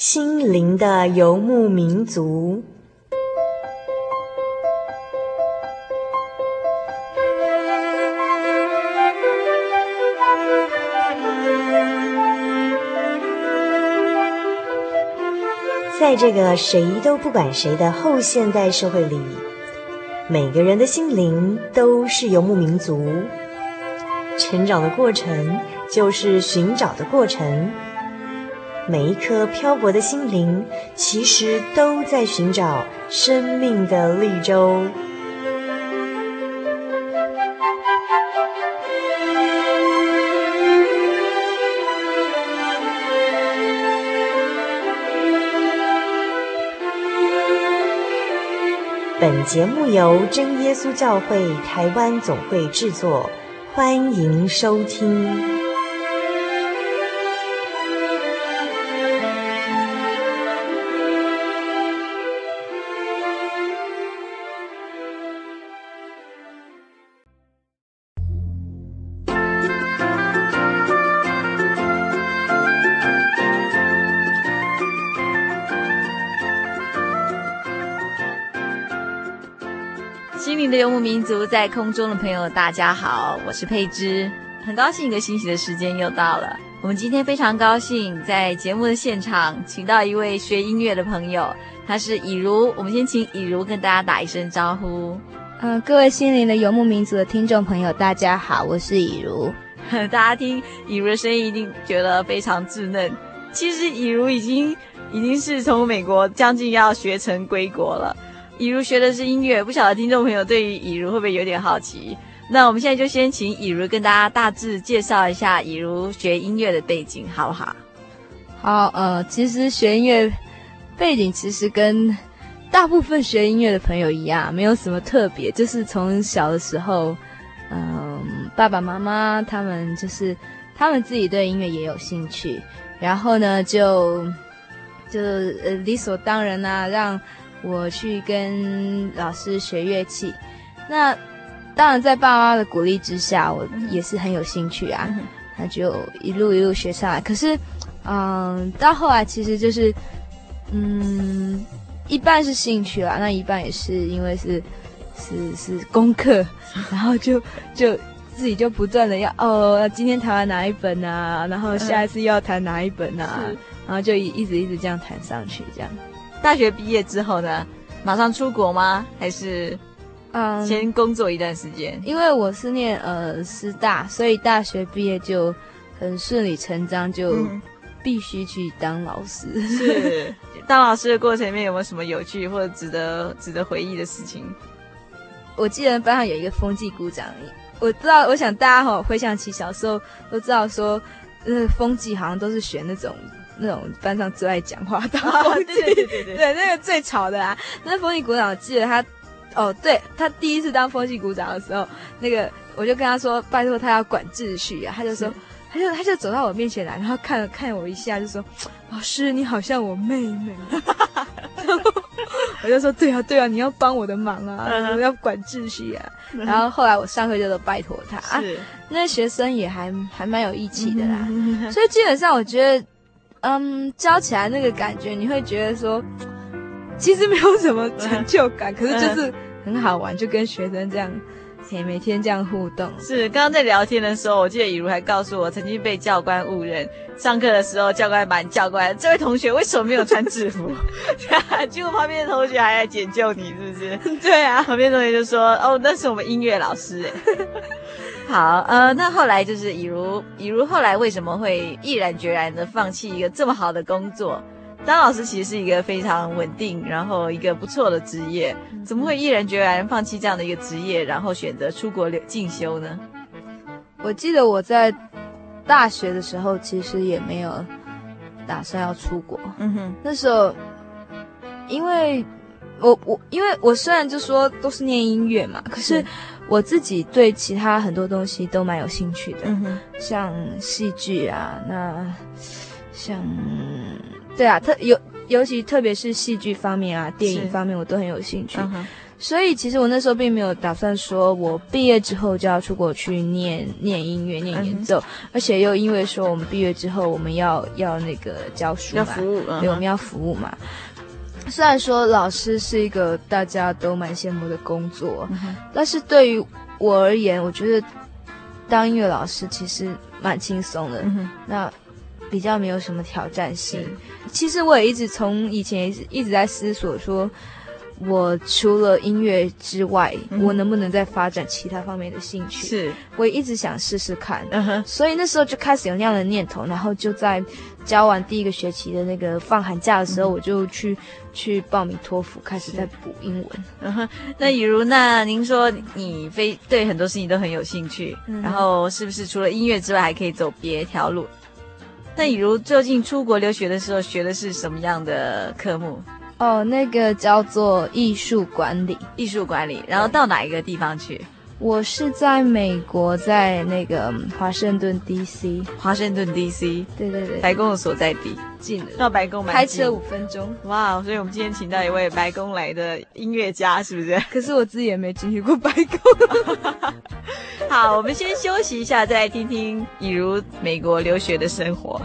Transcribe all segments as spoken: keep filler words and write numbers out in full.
心灵的游牧民族。在这个谁都不管谁的后现代社会里，每个人的心灵都是游牧民族。成长的过程就是寻找的过程，每一颗漂泊的心灵其实都在寻找生命的绿洲。本节目由真耶稣教会台湾总会制作，欢迎收听。 心灵的游牧民族，在空中的朋友大家好，我是佩芝，很高兴一个星期的时间又到了。我们今天非常高兴在节目的现场请到一位学音乐的朋友，他是以如。我们先请以如跟大家打一声招呼。 嗯、呃，各位心灵的游牧民族的听众朋友大家好，我是以如。 大家听以如的声音一定觉得非常稚嫩，其实以如已经已经是从美国将近要学成归国了。以如学的是音乐，不晓得听众朋友对于以如会不会有点好奇？那我们现在就先请以如跟大家大致介绍一下以如学音乐的背景，好不好？ 好，呃，其实学音乐背景其实跟大部分学音乐的朋友一样，没有什么特别，就是从小的时候，嗯、呃，爸爸妈妈他们就是他们自己对音乐也有兴趣，然后呢，就就呃理所当然啊，让我去跟老师学乐器。那当然在爸妈的鼓励之下，我也是很有兴趣啊，嗯、那就一路一路学上来。可是嗯到后来其实就是嗯一半是兴趣啦，那一半也是因为是是是功课，然后就就自己就不断的要哦今天弹完哪一本啊，然后下一次又要弹哪一本啊，嗯、然后就一直一直这样弹上去这样。 大学毕业之后呢，马上出国吗？还是嗯先工作一段时间？ 因为我是念呃师大，所以大学毕业就很顺理成章，就必须去当老师。嗯、 是当老师的过程里面有没有什么有趣或者值得值得回忆的事情？ 我记得班上有一个风纪股长，我不知道，我想大家哈回想起小时候都知道说，呃风纪好像都是选那种。那种班上最爱讲话当风纪，对对对对，对那个最吵的啊。那风纪股长，我记得他，哦，对他第一次当风纪股长的时候，那个我就跟他说，拜托他要管秩序啊。他就说，他就他就走到我面前来，然后看了看我一下，就说：“老师，你好像我妹妹。”我就说：“对啊，对啊，你要帮我的忙啊，我要管秩序啊。”然后后来我上课就都拜托他，啊，那学生也还还蛮有义气的啦。所以基本上我觉得。嗯，教起来那个感觉，你会觉得说，其实没有什么成就感，可是就是很好玩，就跟学生这样，嘿，每天这样互动。 是，刚刚在聊天的时候，我记得以如还告诉我，曾经被教官误认，上课的时候教官把你叫过来，这位同学为什么没有穿制服？结果旁边的同学还来解救你，是不是？ 对啊， 旁边的同学就说，哦，那是我们音乐老师哎。好，呃，那后来就是以如，以如后来为什么会毅然决然的放弃一个这么好的工作？当老师其实是一个非常稳定，然后一个不错的职业，怎么会毅然决然放弃这样的一个职业，然后选择出国进修呢？ 我记得我在大学的时候，其实也没有打算要出国。嗯哼，那时候因为我我因为我虽然就说都是念音乐嘛，可是我自己对其他很多东西都蛮有兴趣的，嗯哼，像戏剧啊，那像对啊，特尤尤其特别是戏剧方面啊，电影方面我都很有兴趣， 所以其实我那时候并没有打算说我毕业之后就要出国去念念音乐、念演奏，嗯、而且又因为说我们毕业之后我们要要那个教书嘛， 要服务， 对，我们要服务嘛。虽然说老师是一个大家都蛮羡慕的工作，嗯、但是对于我而言，我觉得当音乐老师其实蛮轻松的，嗯、那比较没有什么挑战性。其实我也一直从以前一直一直在思索说，我除了音乐之外，嗯、我能不能再发展其他方面的兴趣？是，我也一直想试试看。嗯哼，所以那时候就开始有那样的念头，然后就在教完第一个学期的那个放寒假的时候，嗯、我就去去报名托福，开始在补英文。 嗯哼，那以如，那您说你非对很多事情都很有兴趣，嗯、然后是不是除了音乐之外，还可以走别条路？那以如究竟出国留学的时候学的是什么样的科目？ 哦，那个叫做艺术管理， 艺术管理。然后到哪一个地方去？ 我是在美国，在那个华盛顿 D C。 华盛顿 D C， 对对对， 白宫的所在地， 近了， 到白宫蛮开车五分钟。 哇，所以我们今天请到一位白宫来的音乐家，是不是？ 可是我自己也没进去过白宫。 好，我们先休息一下，再来听听以如美国留学的生活。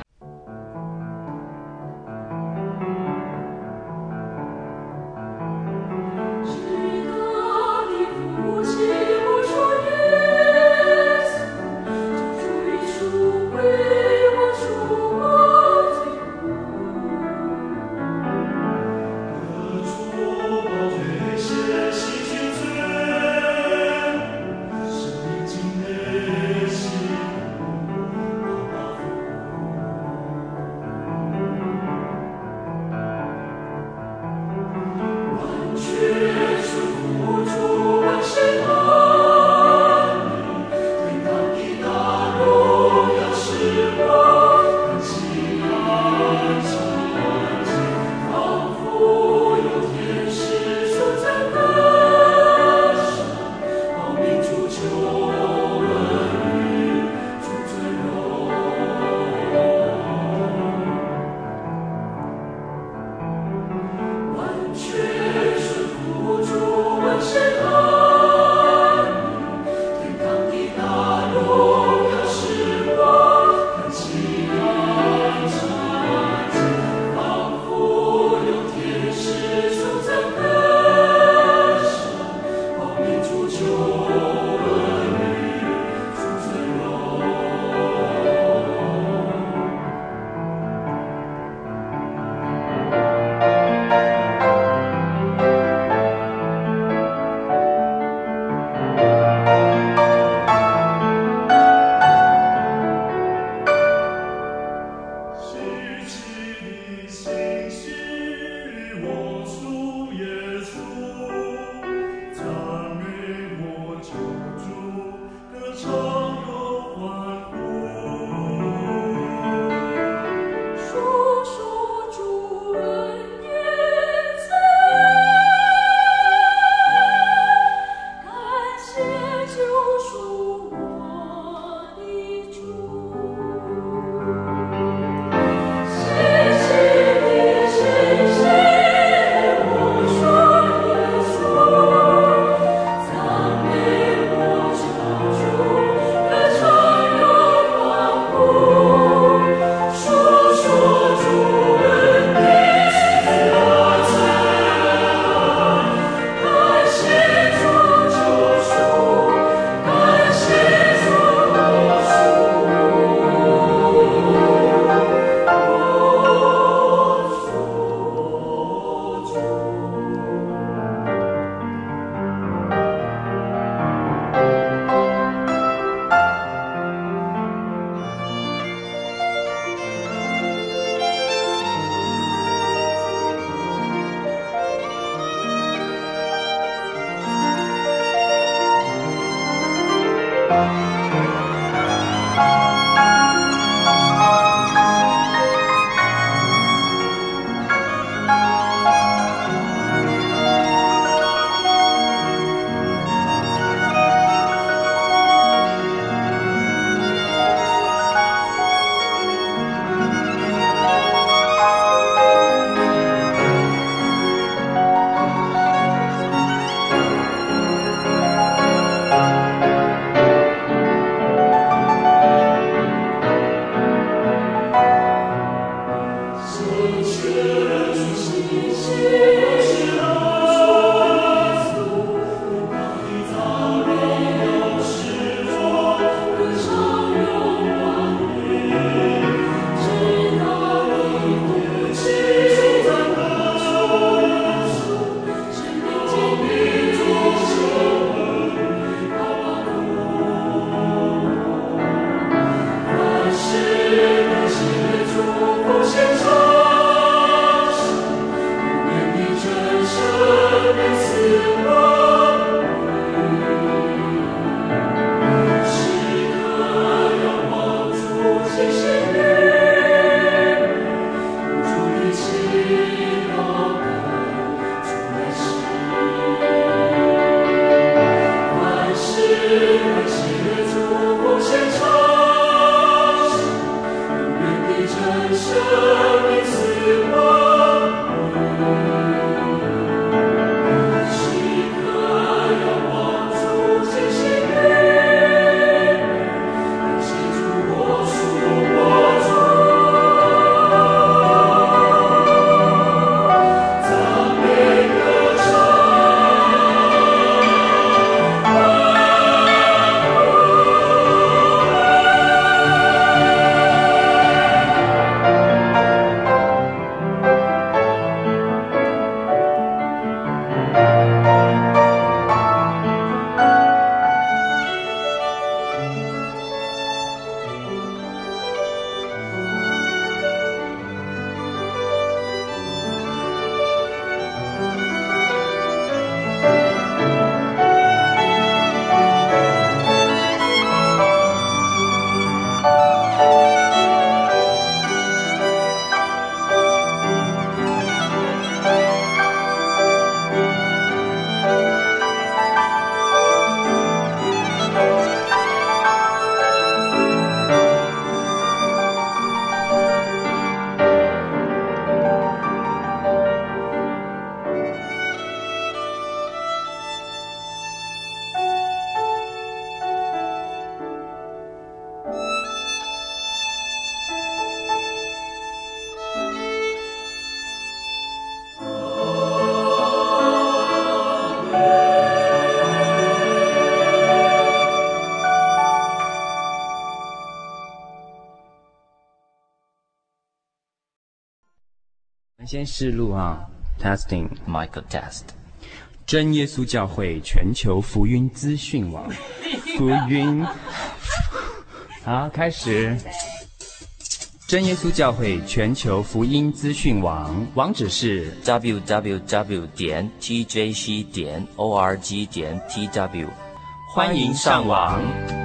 先试录啊 ，testing Michael test。 真耶稣教会全球福音资讯网，福音，好，开始。真耶稣教会全球福音资讯网网址是 w w w 点 t j c 点 o r g 点 t w， 欢迎上网。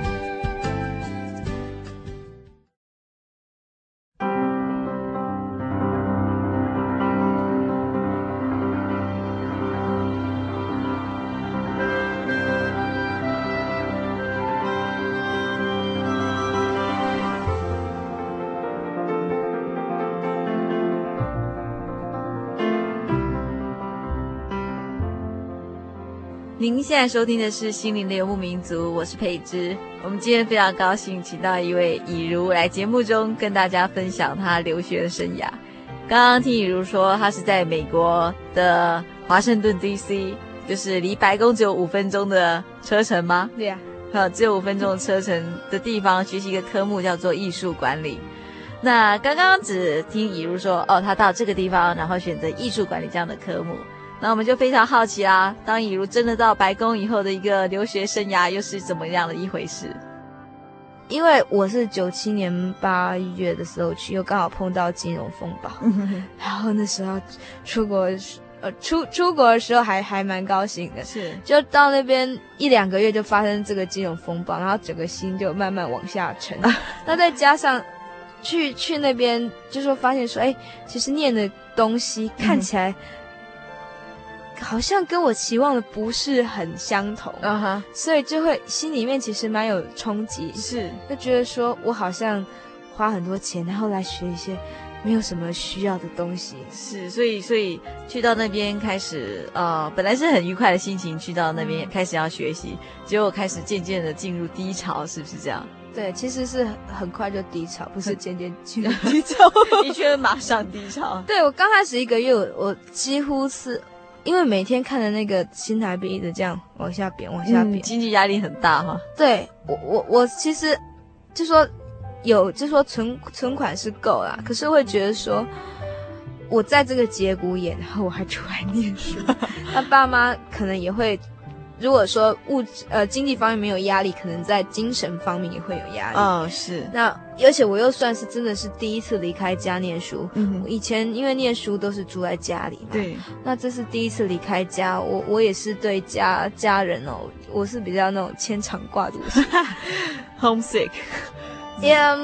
您现在收听的是心灵的游牧民族，我是佩芝。我们今天非常高兴请到一位以如来节目中跟大家分享他留学的生涯。刚刚听以如说他是在美国的华盛顿 D C， 就是离白宫只有五分钟的车程吗？ 对呀、 啊，只有五分钟的车程的地方学习一个科目叫做艺术管理。那刚刚只听以如说哦，他到这个地方然后选择艺术管理这样的科目，那我们就非常好奇啊，当以如真的到白宫以后的一个留学生涯又是怎么样的一回事？ 因为我是九七年八月的时候去，又刚好碰到金融风暴，然后那时候出国，呃，出出国的时候还还蛮高兴的， 是， 就到那边一两个月就发生这个金融风暴，然后整个心就慢慢往下沉。那再加上去去那边，就说发现说，哎，其实念的东西看起来。好像跟我期望的不是很相同啊哈， uh-huh. 所以就会心里面其实蛮有冲击， 是就觉得说我好像花很多钱，然后来学一些没有什么需要的东西， 是，所以所以去到那边开始呃，本来是很愉快的心情，去到那边开始要学习，结果开始渐渐的进入低潮，是不是这样？ 对，其实是很快就低潮，不是渐渐进入低潮，的确马上低潮。 对，我刚开始一个月，我我几乎是。因为每天看的那个新台币一直这样往下贬，往下贬， 嗯，经济压力很大哈。 对，我我我其实就说有，就说存存款是够啦，可是会觉得说，我在这个节骨眼，然后我还出来念书，那爸妈可能也会，如果说物质呃经济方面没有压力，可能在精神方面也会有压力。 哦，是。 那而且我又算是真的是第一次离开家念书。嗯，我以前因为念书都是住在家里嘛。 对。那这是第一次离开家，我我也是对家家人哦，我是比较那种牵肠挂肚型。 homesick。 嗯，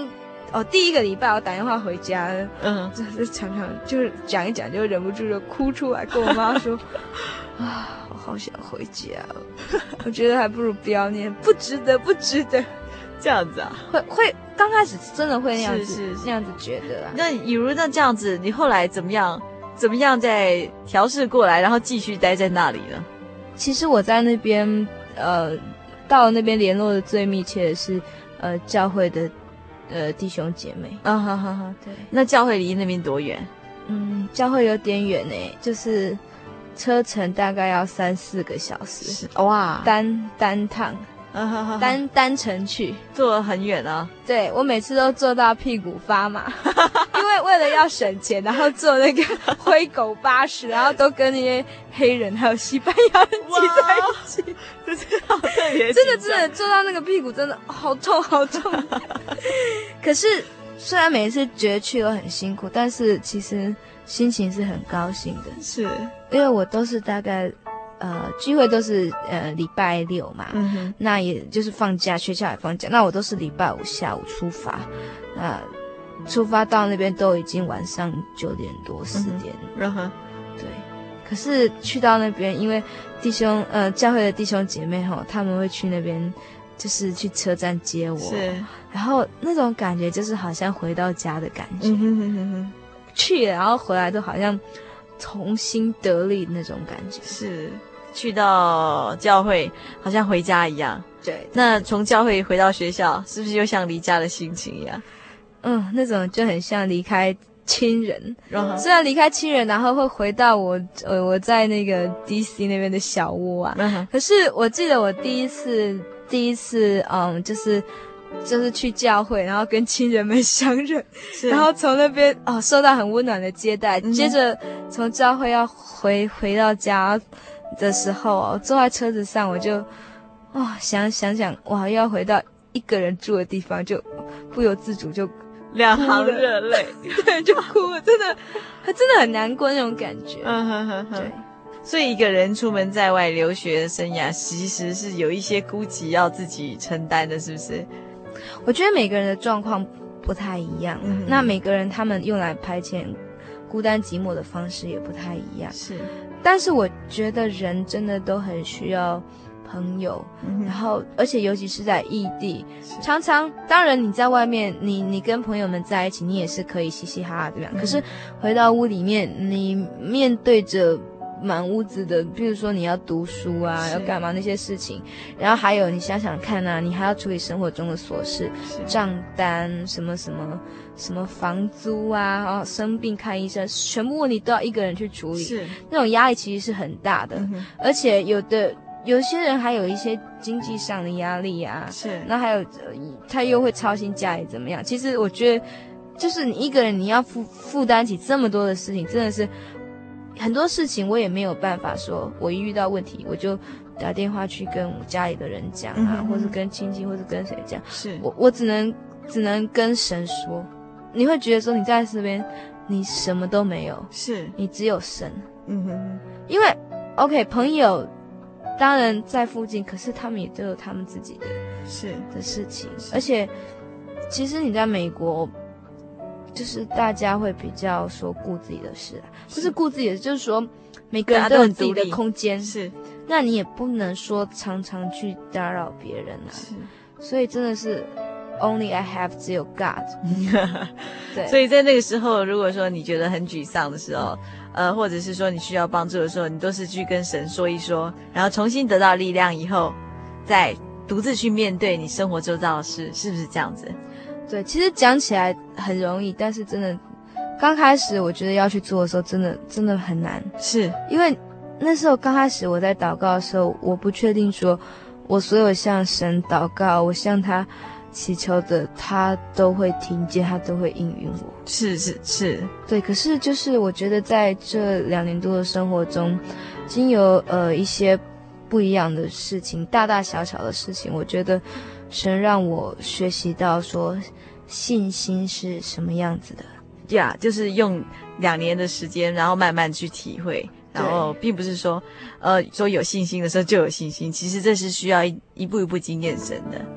哦，第一个礼拜我打电话回家， 嗯， 就是常常就是讲一讲就忍不住就哭出来，跟我妈说啊，我好想回家哦，我觉得还不如不要念，不值得，不值得。 这样子啊， 会会刚开始真的会那样子， 是是是那样子觉得啊。 那以如那这样子，你后来怎么样？怎么样再调试过来，然后继续待在那里呢？ 其实我在那边，呃，到那边联络的最密切的是，呃，教会的，呃，弟兄姐妹。 啊哈哈哈， 对。 那教会离那边多远？ 嗯，教会有点远诶，就是车程大概要三四个小时。 哇， 单单趟。单单程去， 坐很远啊。 对，我每次都坐到屁股发麻，因为为了要省钱，然后坐那个灰狗巴士，然后都跟那些黑人还有西班牙人挤在一起， 这是好特别。 真的真的坐到那个屁股真的好痛好痛。可是虽然每一次觉得去都很辛苦，但是其实心情是很高兴的。 是， 因为我都是大概。呃，聚会都是呃礼拜六嘛， 嗯哼， 那也就是放假，学校也放假，那我都是礼拜五下午出发，那出发到那边都已经晚上九点多十点， 嗯哼， 对。可是去到那边，因为弟兄呃教会的弟兄姐妹吼，他们会去那边，就是去车站接我， 是， 然后那种感觉就是好像回到家的感觉， 嗯哼哼哼哼， 去了然后回来都好像重新得力那种感觉， 是。去到教会好像回家一样， 对。 那从教会回到学校，是不是又像离家的心情一样？ 嗯，那种就很像离开亲人。 Uh-huh. 虽然离开亲人，然后会回到我呃我在那个 D C 那边的小窝啊。 Uh-huh. 可是我记得我第一次第一次嗯就是就是去教会，然后跟亲人们相认，然后从那边哦受到很温暖的接待，嗯、接着从教会要回回到家的时候哦，坐在车子上我就哦想想想哇又要回到一个人住的地方，就不由自主就两行热泪， 对，就哭了，真的真的很难过那种感觉。 嗯哼哼哼， 对。 所以一个人出门在外留学的生涯，其实是有一些孤寂要自己承担的，是不是？ 我觉得每个人的状况不太一样，嗯、那每个人他们用来排遣孤单寂寞的方式也不太一样。 是， 但是我觉得人真的都很需要朋友，嗯、然后而且尤其是在异地，常常当然你在外面，你你跟朋友们在一起，你也是可以嘻嘻哈哈这样、嗯。可是回到屋里面，你面对着满屋子的，比如说你要读书啊，要干嘛那些事情，然后还有你想想看啊，你还要处理生活中的琐事，账单什么什么什么房租啊，哦生病看医生，全部问题都要一个人去处理，是那种压力其实是很大的，嗯、而且有的有些人还有一些经济上的压力啊， 是， 那还有他又会操心家里怎么样。其实我觉得，就是你一个人你要负负担起这么多的事情，真的是。很多事情我也没有办法说，我一遇到问题我就打电话去跟我家里的人讲啊，嗯、或是跟亲戚，或是跟谁讲。 是我我只能只能跟神说。你会觉得说你在这边你什么都没有， 是你只有神。 嗯哼， 因为 OK 朋友当然在附近，可是他们也都有他们自己的是的事情，而且其实你在美国。就是大家会比较说顾自己的事啊，不是顾自己的，就是说每个人都有自己的空间， 是， 那你也不能说常常去打扰别人啊， 是， 所以真的是 only I have 只有 God， 对， 所以在那个时候，如果说你觉得很沮丧的时候，呃，或者是说你需要帮助的时候，你都是去跟神说一说，然后重新得到力量以后，再独自去面对你生活周遭的事，是不是这样子？ 对，其实讲起来很容易，但是真的刚开始我觉得要去做的时候，真的真的很难。 是因为那时候刚开始我在祷告的时候，我不确定说我所有向神祷告，我向他祈求的，他都会听见，他都会应允我。 是是是， 对。可是就是我觉得在这两年多的生活中，经由呃一些不一样的事情，大大小小的事情，我觉得神让我学习到说信心是什么样子的呀、yeah, 就是用两年的时间，然后慢慢去体会，然后并不是说呃说有信心的时候就有信心，其实这是需要一一步一步经验神的。 对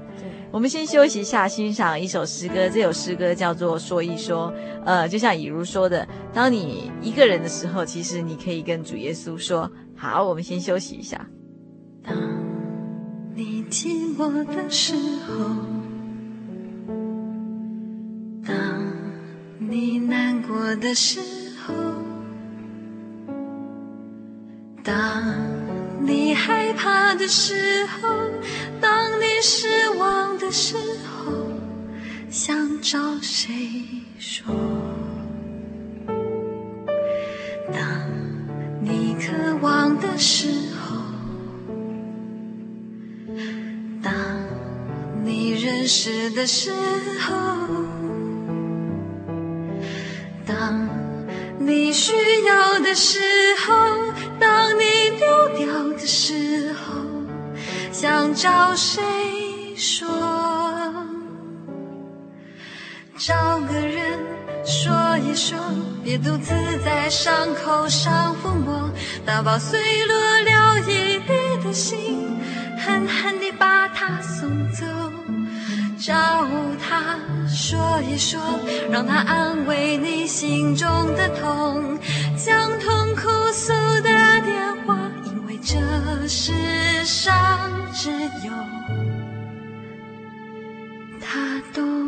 我们先休息一下，欣赏一首诗歌。这首诗歌叫做《说一说》。呃，就像以如说的，当你一个人的时候，其实你可以跟主耶稣说。好，我们先休息一下。 当你寂寞的时候，当你难过的时候，当你害怕的时候，当你失望的时候，想找谁说？当你渴望的时候，当你认识的时候，当你需要的时候，当你丢掉的时候，想找谁说？找个人说一说，别独自在伤口上抚摸，打包碎落了一地的心，狠狠地把它送走。找他说一说，让他安慰你心中的痛，将痛哭诉的电话，因为这世上只有他懂。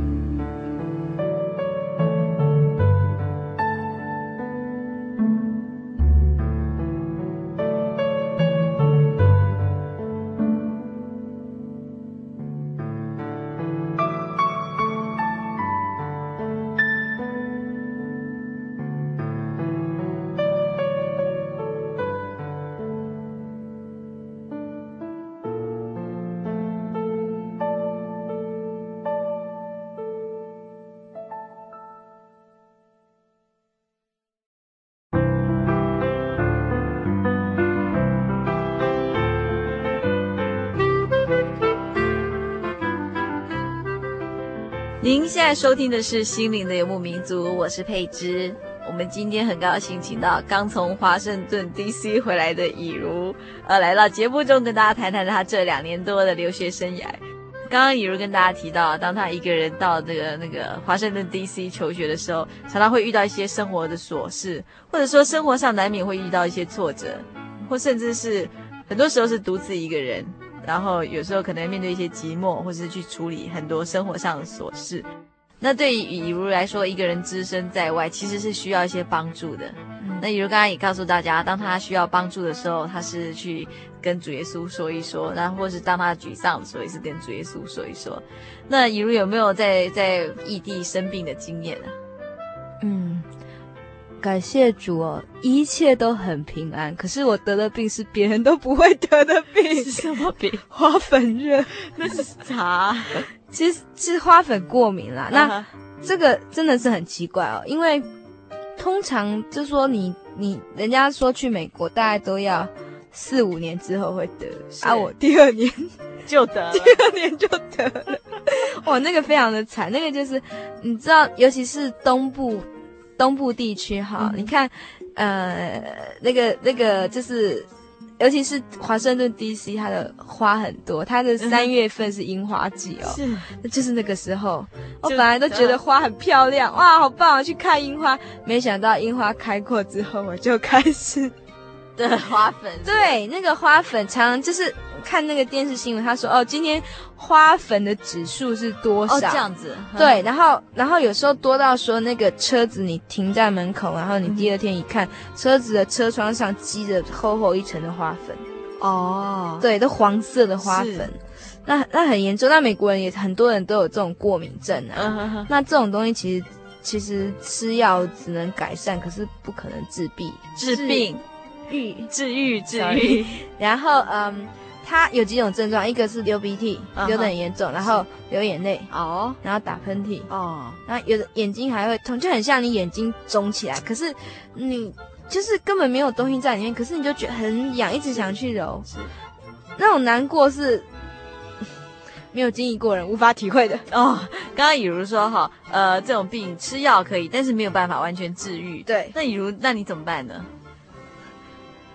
您现在收听的是心灵的游牧民族，我是佩芝。我们今天很高兴请到刚从华盛顿 D C 回来的以如，呃，来到节目中跟大家谈谈他这两年多的留学生涯。刚刚以如跟大家提到，当他一个人到这个那个华盛顿 D C 求学的时候，常常会遇到一些生活的琐事，或者说生活上难免会遇到一些挫折，或甚至是很多时候是独自一个人。然后有时候可能面对一些寂寞，或是去处理很多生活上的琐事。那对于以如来说，一个人只身在外其实是需要一些帮助的。嗯、那以如刚刚也告诉大家，当他需要帮助的时候，他是去跟主耶稣说一说，然后或是当他沮丧的时候，也是跟主耶稣说一说。那以如有没有在在异地生病的经验呢、啊？ 嗯，感谢主哦，一切都很平安。可是我得的病是别人都不会得的病。 是什么病？ 花粉热。 那是啥？ 其实是花粉过敏啦。那、uh-huh. 这个真的是很奇怪哦，因为通常就说你你人家说去美国大概都要四五年之后会得，啊，我第二年就得了， 第二年就得了。哇，那个非常的惨，那个就是你知道，尤其是东部。东部地区哈、嗯，你看，呃，那个那个就是，尤其是华盛顿 D C， 它的花很多，它的三月份是樱花季哦，是，就是那个时候，我本来都觉得花很漂亮，哇，好棒啊，去看樱花，没想到樱花开过之后，我就开始的花粉， 对，那个花粉常常就是看那个电视新闻，他说哦，今天花粉的指数是多少？ 哦，这样子。 对，然后然后有时候多到说那个车子你停在门口，然后你第二天一看，嗯、车子的车窗上积着厚厚一层的花粉。 哦， 对，都黄色的花粉，那那很严重。那美国人也很多人都有这种过敏症啊。嗯、呵呵那这种东西其实其实吃药只能改善，可是不可能治病。 治病。 愈治愈治愈， 然后嗯，它有几种症状，一个是流鼻涕， uh-huh. 流得很严重，然后流眼泪哦， oh. 然后打喷嚏哦， oh. 然后有的眼睛还会痛，就很像你眼睛肿起来，可是你就是根本没有东西在里面，可是你就觉得很痒，一直想去揉，是那种难过是没有经历过人无法体会的哦。刚刚以如说哈，呃，这种病吃药可以，但是没有办法完全治愈。 对， 那以如，那你怎么办呢？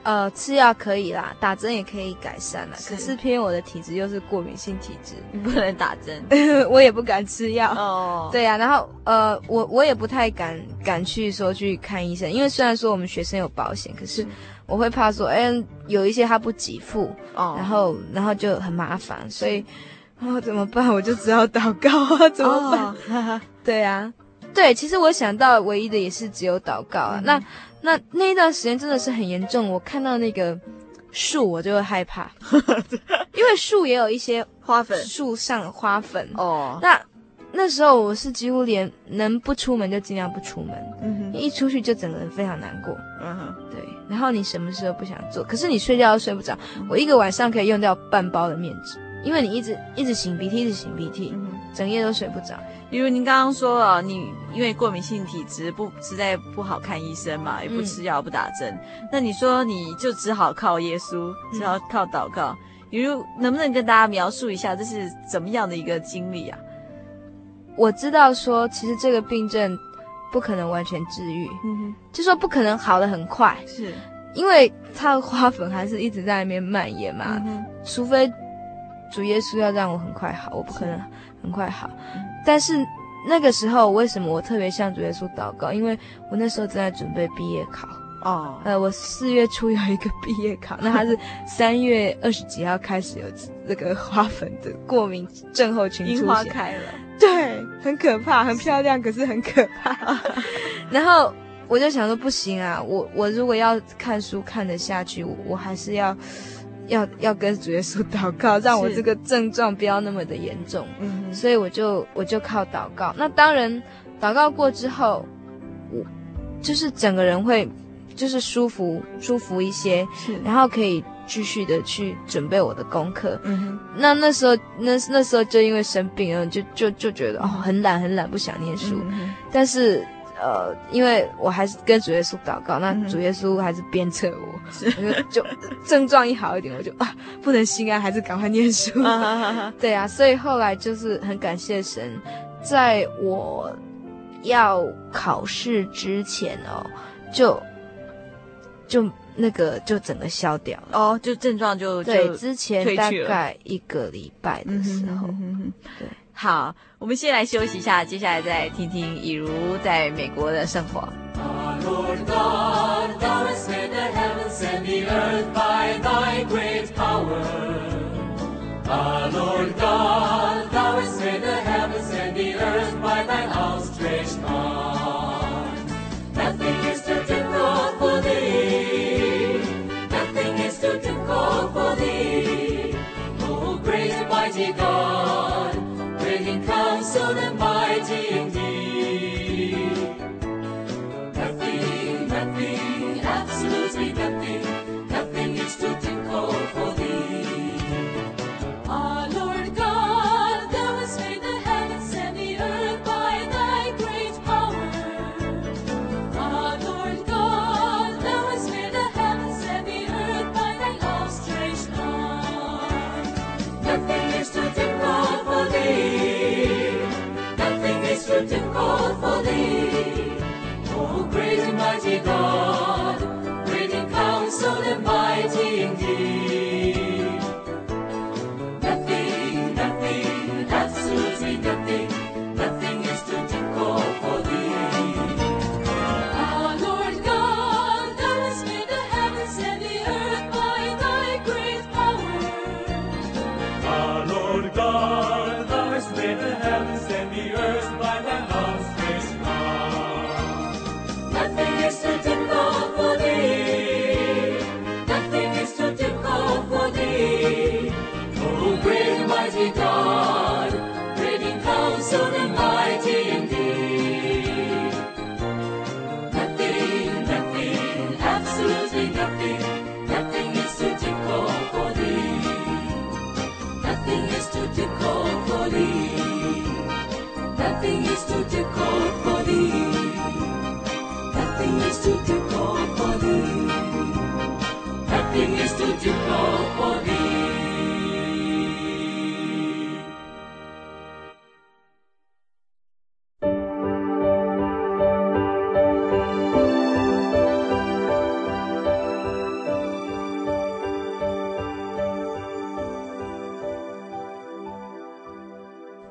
呃，吃药可以啦，打针也可以改善啦。 是可是偏我的体质又是过敏性体质， 你不能打针我也不敢吃药。 哦。 对呀、啊，然后呃，我我也不太敢敢去说去看医生，因为虽然说我们学生有保险，可是我会怕说，哎，有一些他不给付， 哦， 然后然后就很麻烦，所以哦怎么办？我就只好祷告啊，怎么办？ 哦、 对啊，对，其实我想到唯一的也是只有祷告啊。嗯、那那那一段时间真的是很严重，我看到那个树我就会害怕，因为树也有一些花粉， 树上花粉哦。 那那时候我是几乎连能不出门就尽量不出门， 嗯哼， 一出去就整个人非常难过， 嗯哼， 对。然后你什么事都不想做，可是你睡觉又睡不着。嗯、我一个晚上可以用掉半包的面纸，因为你一直一直擤鼻涕，一直擤鼻涕，嗯、整夜都睡不着。 比如您刚刚说了，你因为过敏性体质不实在不好看医生嘛，也不吃药、嗯、不打针，那你说你就只好靠耶稣，只好靠祷告。比如能不能跟大家描述一下这是怎么样的一个经历啊？ 我知道说，其实这个病症不可能完全治愈，嗯哼，就说不可能好得很快， 是因为它的花粉还是一直在那边蔓延嘛，嗯、除非主耶稣要让我很快好，我不可能很快好。但是那个时候为什么我特别向主耶稣祷告？因为我那时候正在准备毕业考哦， 呃，我四月初有一个毕业考，那他是三月二十几号开始有这个花粉的过敏症候群出现， 樱花开了， 对，很可怕，很漂亮，可是很可怕。然后我就想说，不行啊，我我如果要看书看得下去，我, 我还是要。要要跟主耶稣祷告，让我这个症状不要那么的严重。嗯，所以我就我就靠祷告。那当然，祷告过之后，我就是整个人会就是舒服舒服一些，是，然后可以继续的去准备我的功课。嗯哼，那那时候那那时候就因为生病了，就就就觉得哦很懒很懒，不想念书。嗯、但是。呃，因为我还是跟主耶稣祷告，那主耶稣还是鞭策我，嗯、我就就症状一好一点，我就啊不能心安，还是赶快念书。啊、哈哈哈对啊，所以后来就是很感谢神，在我要考试之前哦，就就那个就整个消掉了哦，就症状就对，之前大概一个礼拜的时候， 嗯、对。好，我们先来休息一下，接下来再听听以如在美国的生活。Our Lord God, thou hast made the heavens and the earth by thy great power. Our Lord God, thou hast made the heavens and the earth by thy outstretched arm. Nothing is too difficult for thee. Nothing is too difficult for thee. Oh, great and mighty God.Counsel and mighty indeed. Nothing, nothing, absolutely nothing, nothing is too difficult for thee. Our Lord God, thou hast made the heavens and the earth by thy great power. Our Lord God, thou hast made the heavens and the earth by thy outstretched arm. Nothing is too difficult for thee.Too difficult for thee, oh great and mighty God, great in counsel and mighty indeed. Nothing, nothing, absolutely nothing, nothing is too difficult for thee. Our Lord God, thou hast made the heavens and the earth by thy great power. Our Lord God, thou hast made the heavens and the earth.Nothing is too difficult for thee.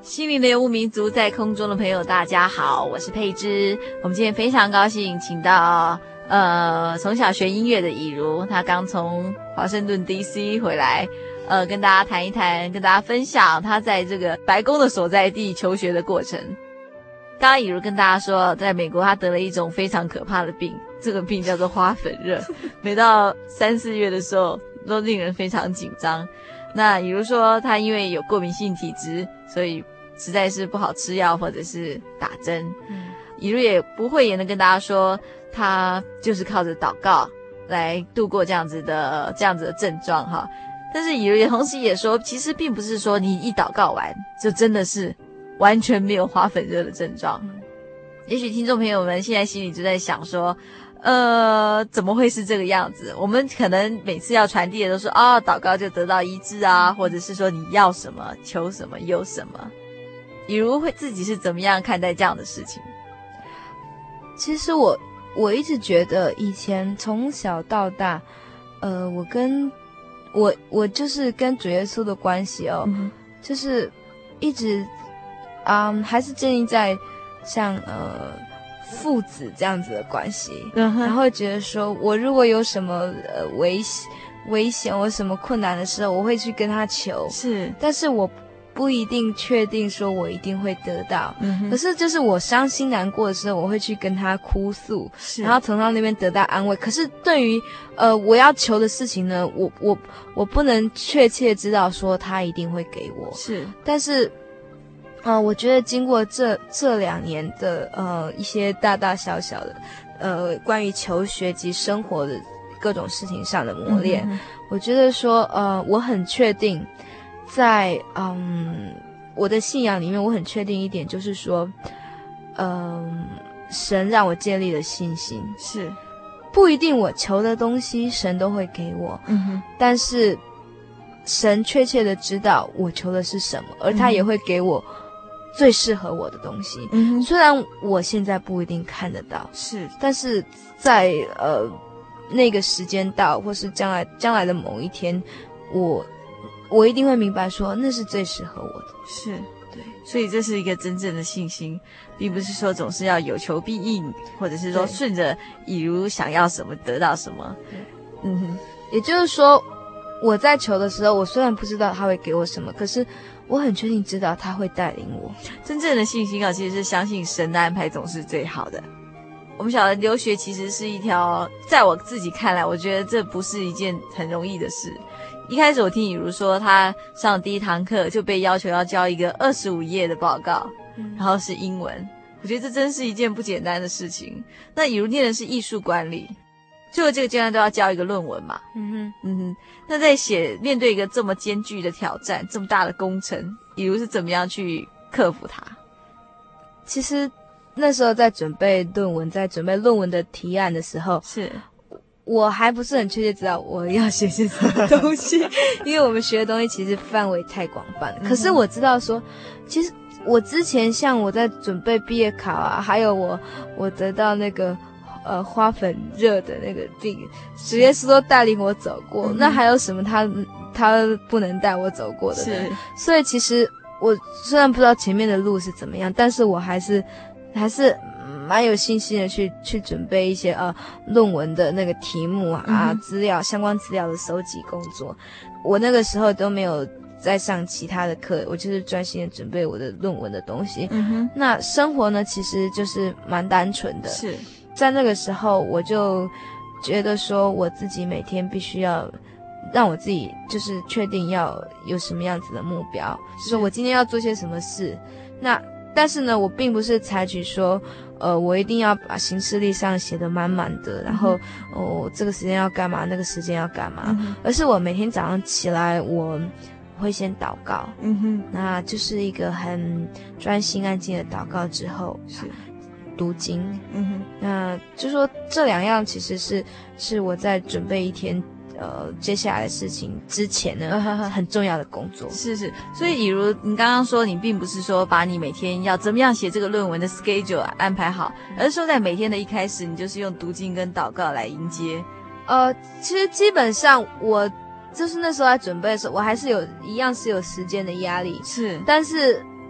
心灵的游牧民族，在空中的朋友大家好，我是佩芝。我们今天非常高兴请到呃从小学音乐的以如，她刚从华盛顿 D C 回来，呃跟大家谈一谈，跟大家分享她在这个白宫的所在地求学的过程。刚刚以如跟大家说，在美国她得了一种非常可怕的病，这个病叫做花粉热，每到三四月的时候都令人非常紧张。那比如说她因为有过敏性体质，所以实在是不好吃药或者是打针。嗯，以如也不讳言的跟大家说，她就是靠着祷告来度过这样子的这样子的症状哈。但是以如也同时也说，其实并不是说你一祷告完就真的是完全没有花粉热的症状。嗯，也许听众朋友们现在心里就在想说，呃，怎么会是这个样子？我们可能每次要传递的都是啊、哦，祷告就得到医治啊，或者是说你要什么求什么有什么。以如会自己是怎么样看待这样的事情？ 其实我我一直觉得以前从小到大，呃，我跟我我就是跟主耶稣的关系哦，嗯、就是一直嗯还是建立在像呃。父子这样子的关系，嗯、然后觉得说我如果有什么呃危危险或什么困难的时候，我会去跟他求，是，但是我不一定确定说我一定会得到，嗯、可是就是我伤心难过的时候，我会去跟他哭诉，然后从他那边得到安慰。可是对于呃我要求的事情呢，我我我不能确切知道说他一定会给我，是，但是。呃，我觉得经过这这两年的呃一些大大小小的呃关于求学及生活的各种事情上的磨练，嗯、我觉得说呃我很确定在嗯我的信仰里面，我很确定一点就是说，嗯、呃、神让我建立了信心，是不一定我求的东西神都会给我，嗯哼，但是神确切的知道我求的是什么，而他也会给我。最适合我的东西，嗯，虽然我现在不一定看得到，是，但是在呃那个时间到，或是将来将来的某一天，我我一定会明白说那是最适合我的，是，对，所以这是一个真正的信心，并不是说总是要有求必应，或者是说顺着以如想要什么得到什么，嗯哼，也就是说我在求的时候，我虽然不知道他会给我什么，可是。我很确定知道他会带领我。 真正的信心啊，其实是相信神的安排总是最好的。我们晓得留学其实是一条，在我自己看来，我觉得这不是一件很容易的事。一开始我听以如说，他上第一堂课就被要求要交一个二十五页的报告，嗯、然后是英文。我觉得这真是一件不简单的事情。那以如念的是艺术管理。最后这个阶段都要交一个论文嘛，嗯哼，嗯哼。那在写面对一个这么艰巨的挑战，这么大的工程，以如是怎么样去克服它？ 其实那时候在准备论文，在准备论文的提案的时候，是我还不是很确切知道我要写些什么东西，因为我们学的东西其实范围太广泛了。可是我知道说，其实我之前像我在准备毕业考啊，还有我我得到那个。呃，花粉热的那个病，主耶稣都带领我走过，嗯、那还有什么他他不能带我走过的呢？是，所以其实我虽然不知道前面的路是怎么样，但是我还是还是蛮有信心的去去准备一些呃论文的那个题目啊、嗯、资料相关资料的收集工作。我那个时候都没有在上其他的课，我就是专心的准备我的论文的东西。嗯哼，那生活呢，其实就是蛮单纯的。是。在那个时候，我就觉得说，我自己每天必须要让我自己就是确定要有什么样子的目标，就是我今天要做些什么事。那但是呢，我并不是采取说，呃，我一定要把行事历上写得满满的，然后哦，这个时间要干嘛，那个时间要干嘛，嗯、而是我每天早上起来，我会先祷告，嗯哼，那就是一个很专心安静的祷告之后是。读经，嗯哼，那就说这两样其实是是我在准备一天呃接下来的事情之前呢很重要的工作。 是是，所以以如你刚刚说，你并不是说把你每天要怎么样写这个论文的 schedule 安排好，而是说在每天的一开始，你就是用读经跟祷告来迎接。 呃，其实基本上我就是那时候在准备的时候，我还是有一样是有时间的压力，是，但是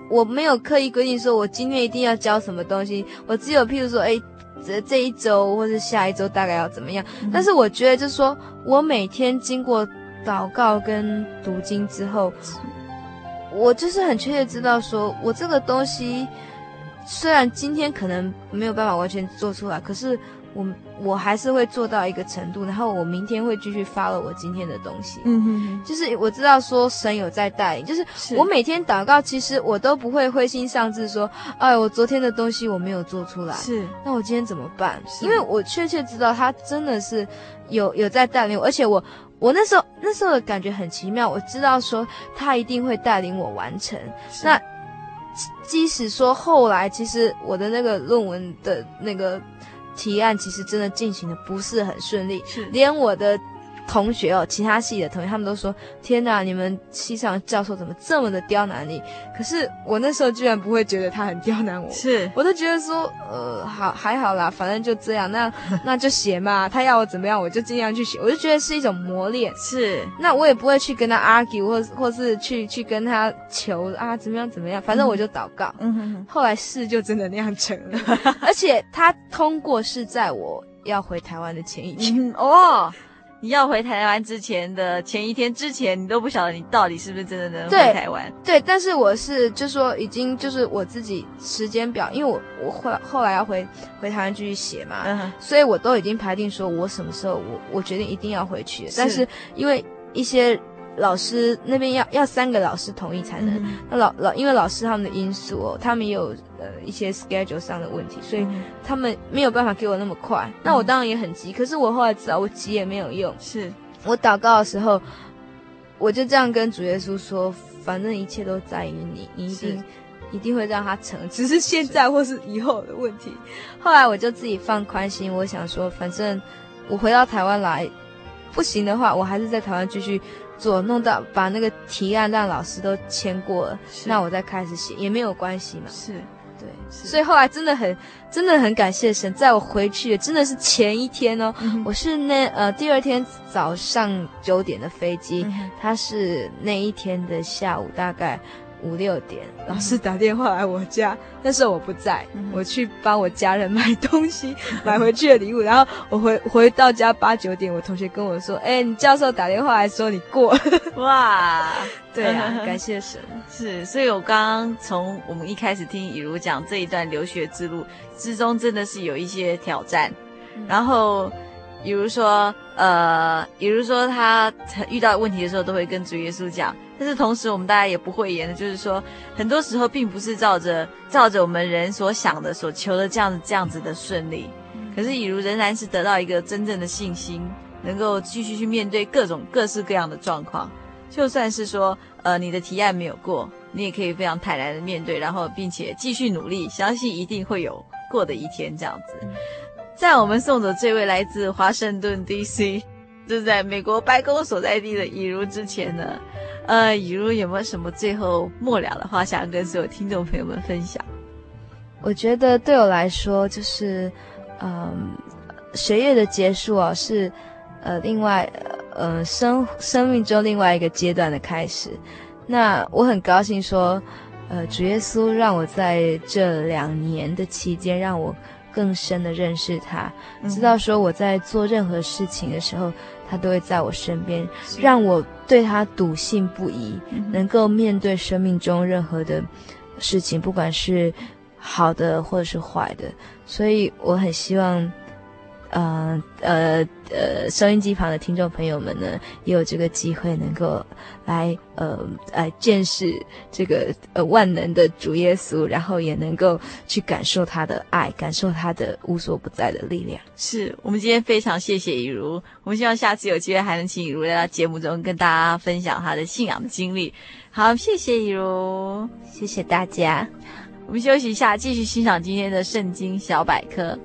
我没有刻意规定说我今天一定要教什么东西，我只有譬如说，哎，这这一周或是下一周大概要怎么样。嗯、但是我觉得就是说我每天经过祷告跟读经之后，我就是很确切知道说我这个东西虽然今天可能没有办法完全做出来，可是我我还是会做到一个程度，然后我明天会继续 follow 我今天的东西。嗯哼哼，就是我知道说神有在带领，就是我每天祷告，其实我都不会灰心丧志说，哎，我昨天的东西我没有做出来，是，那我今天怎么办？因为我确切知道他真的是有有在带领我，而且我我那时候那时候的感觉很奇妙，我知道说他一定会带领我完成。那即使说后来其实我的那个论文的那个提案其实真的进行的不是很顺利，连我的同学哦，其他系的同学他们都说，天哪，你们系上的教授怎么这么的刁难你？可是我那时候居然不会觉得他很刁难我，是，我都觉得说，呃，好还好啦，反正就这样，那那就写嘛，他要我怎么样我就尽量去写，我就觉得是一种磨练，是，那我也不会去跟他 argue 或或是去去跟他求啊怎么样怎么样，反正我就祷告，嗯哼哼，后来事就真的那样成了，而且他通过是在我要回台湾的前一天， 嗯、哦。你要回台湾之前的前一天之前，你都不晓得你到底是不是真的能回台湾。 对，对，但是我是就说已经就是我自己时间表，因为我我后来后来要回回台湾继续写嘛，嗯、所以我都已经排定说我什么时候我我决定一定要回去。是但是因为一些老师那边要要三个老师同意才能，嗯、那老老因为老师他们的因素哦，他们也有呃一些 schedule 上的问题，所以他们没有办法给我那么快。嗯、那我当然也很急，可是我后来知道我急也没有用。是我祷告的时候，我就这样跟主耶稣说，反正一切都在于你，你一定一定会让它成，只是现在或是以后的问题。后来我就自己放宽心，我想说，反正我回到台湾来，不行的话，我还是在台湾继续做，弄到把那个提案让老师都签过了，那我再开始写也没有关系嘛。是，对，所以后来真的很真的很感谢神，在我回去的真的是前一天哦，嗯、我是那呃第二天早上九点的飞机，嗯、他是那一天的下午大概五六点，老师打电话来我家，那时候我不在，嗯、我去帮我家人买东西，买回去的礼物，然后我回回到家八九点，我同学跟我说，哎、欸，你教授打电话来说你过了，哇，对啊，感谢神。 是，所以我刚刚从我们一开始听以如讲这一段留学之路之中，真的是有一些挑战，嗯、然后比如说呃，比如说他遇到问题的时候都会跟主耶稣讲。但是同时我们大家也不讳言的就是说，很多时候并不是照着照着我们人所想的所求的这样子这样子的顺利，嗯、可是以如仍然是得到一个真正的信心，能够继续去面对各种各式各样的状况，就算是说呃你的提案没有过，你也可以非常坦然的面对，然后并且继续努力，相信一定会有过的一天这样子。嗯、在我们送走这位来自华盛顿 D C 就是在美国白宫所在地的以如之前呢，呃，以如有没有什么最后末了的话想跟所有听众朋友们分享？ 我觉得对我来说，就是嗯，学业的结束啊，是呃另外呃生生命中另外一个阶段的开始。那我很高兴说，呃，主耶稣让我在这两年的期间，让我更深的认识他，嗯、知道说我在做任何事情的时候，他都会在我身边，让我对他笃信不疑，嗯、能够面对生命中任何的事情，不管是好的或者是坏的。所以我很希望呃呃呃收音机旁的听众朋友们呢，也有这个机会能够来呃来见识这个呃万能的主耶稣，然后也能够去感受他的爱，感受他的无所不在的力量。 是我们今天非常谢谢以如，我们希望下次有机会还能请以如来到节目中跟大家分享他的信仰的经历。好，谢谢以如， 谢谢大家。 我们休息一下，继续欣赏今天的圣经小百科。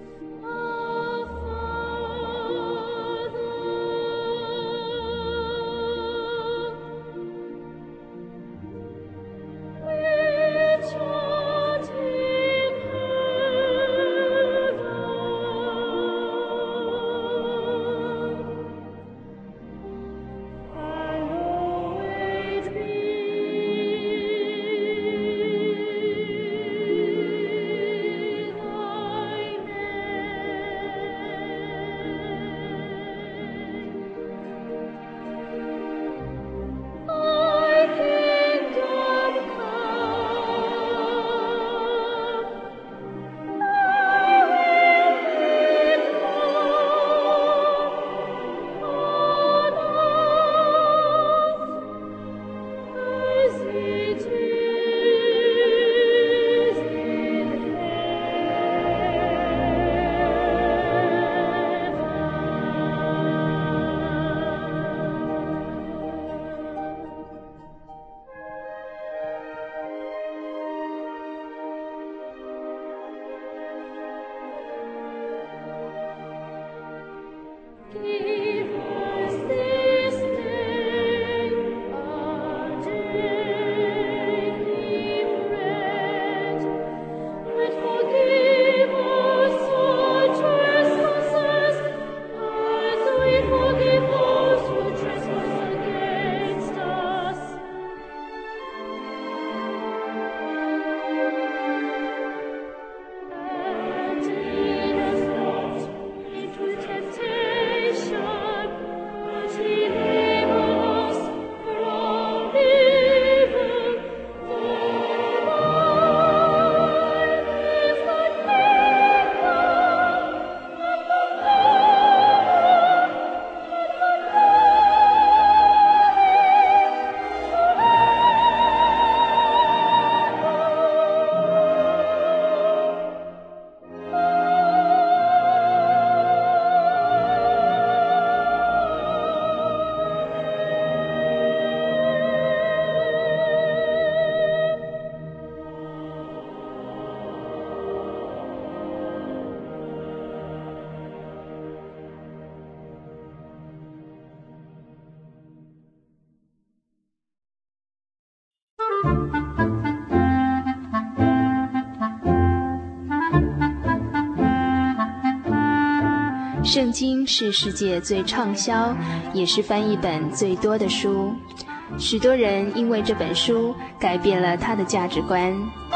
圣经是世界最畅销，也是翻译本最多的书。许多人因为这本书改变了他的价值观。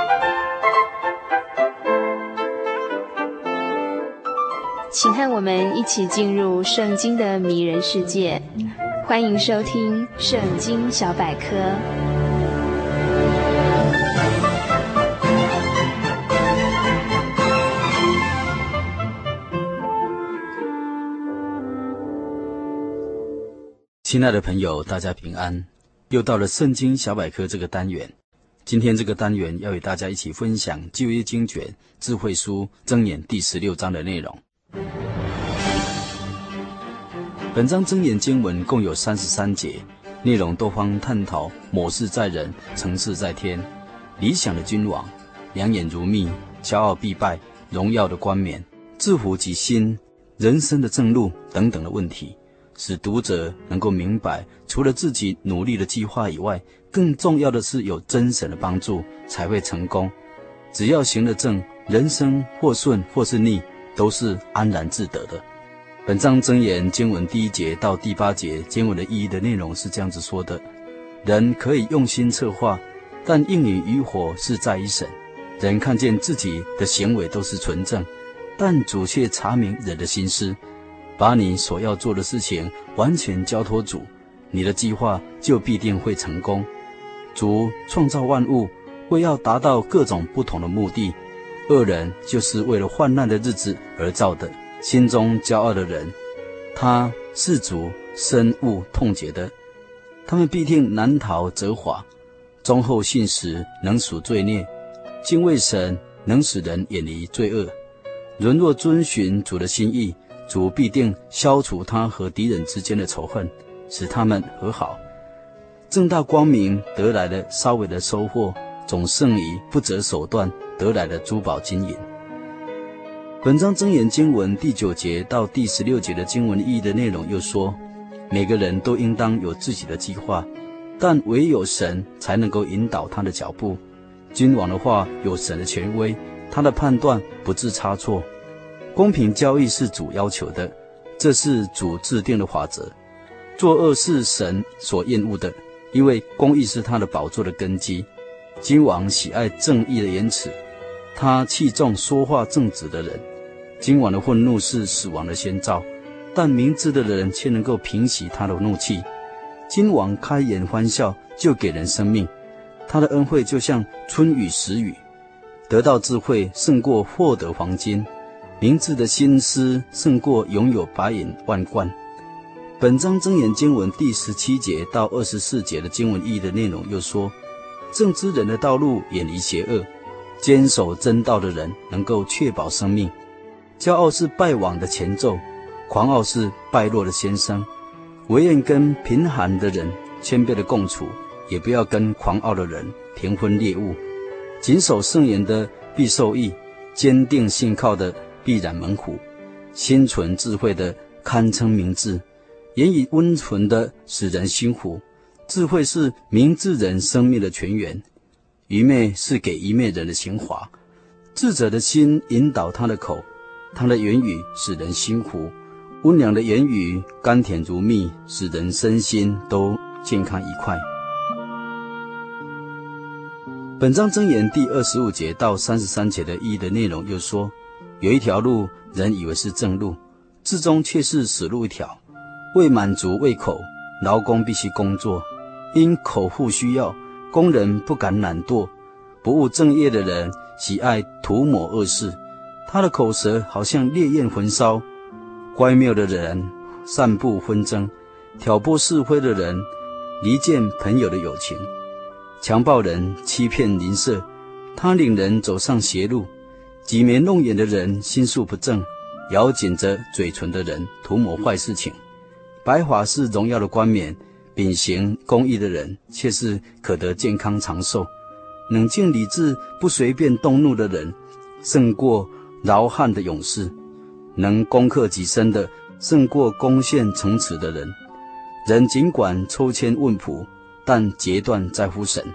请和我们一起进入圣经的迷人世界，欢迎收听《圣经小百科》。 亲爱的朋友，大家平安！又到了圣经小百科这个单元。今天这个单元要与大家一起分享旧约经卷智慧书箴言第十六章的内容。本章箴言经文共有三十三节，内容多方探讨谋事在人，成事在天，理想的君王，两眼如蜜，骄傲必败，荣耀的冠冕，治福及心，人生的正路等等的问题，使读者能够明白，除了自己努力的计划以外，更重要的是有真神的帮助才会成功。只要行得正，人生或顺或是逆，都是安然自得的。本章箴言经文第一节到第八节经文的意义的内容是这样子说的：人可以用心策划，但应允与否是在于神。人看见自己的行为都是纯正，但主却查明人的心思。把你所要做的事情完全交托主，你的计划就必定会成功。主创造万物，为要达到各种不同的目的。恶人就是为了患难的日子而造的，心中骄傲的人，他是主深恶痛绝的。他们必定难逃责罚。忠厚信实能赎罪孽，敬畏神能使人远离罪恶。人若遵循主的心意，主必定消除他和敌人之间的仇恨，使他们和好。正大光明得来的稍微的收获，总胜于不择手段得来的珠宝金银。本章箴言经文第九节到第十六节的经文意义的内容又说，每个人都应当有自己的计划，但唯有神才能够引导他的脚步。君王的话有神的权威，他的判断不致差错。公平交易是主要求的，这是主制定的法则。作恶是神所厌恶的，因为公义是他的宝座的根基。君王喜爱正义的言辞，他器重说话正直的人。君王的愤怒是死亡的先兆，但明智的人却能够平息他的怒气。君王开颜欢笑，就给人生命，他的恩惠就像春雨时雨。得到智慧胜过获得黄金，明智的心思胜过拥有白银万贯。本章箴言经文第十七节到二十四节的经文意义的内容又说，正知人的道路远离邪恶，坚守真道的人能够确保生命。骄傲是败亡的前奏，狂傲是败落的先声。唯愿跟贫寒的人谦卑的共处，也不要跟狂傲的人平分猎物。谨守圣言的必受益，坚定信靠的必然猛虎。心存智慧的堪称明智。言语温存的使人心服，智慧是明智人生命的泉源，愚昧是给愚昧人的刑罚。智者的心引导他的口，他的言语使人心服，温良的言语甘甜如蜜，使人身心都健康愉快。本章箴言第二十五节到三十三节的意义的内容又说，有一条路人以为是正路，至终却是死路一条。为满足胃口，劳工必须工作，因口腹需要，工人不敢懒惰。不务正业的人喜爱涂抹恶事，他的口舌好像烈焰焚烧。乖谬的人散布纷争，挑拨是非的人离间朋友的友情。强暴人欺骗邻舍，他领人走上邪路。挤眉弄眼的人心术不正，咬紧着嘴唇的人涂抹坏事情。白发是荣耀的冠冕，秉行公义的人却是可得健康长寿。冷静理智不随便动怒的人胜过剽悍的勇士，能攻克己身的胜过攻陷城池的人。人尽管抽签问卜，但决断在乎神。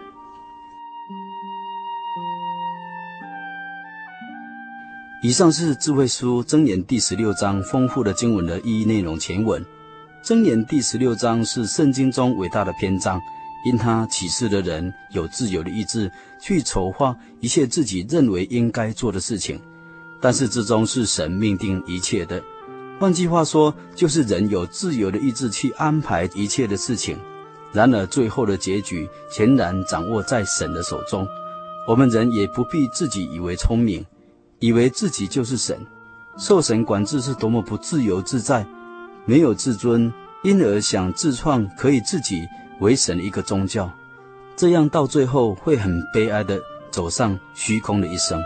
以上是智慧书箴言第十六章丰富的经文的意义内容前文。箴言第十六章是圣经中伟大的篇章，因它启示了人有自由的意志去筹划一切自己认为应该做的事情，但是之中是神命定一切的。换句话说，就是人有自由的意志去安排一切的事情，然而最后的结局全然掌握在神的手中。我们人也不必自己以为聪明，以为自己就是神。受神管制是多么不自由自在，没有自尊，因而想自创可以自己为神的一个宗教，这样到最后会很悲哀地走上虚空的一生。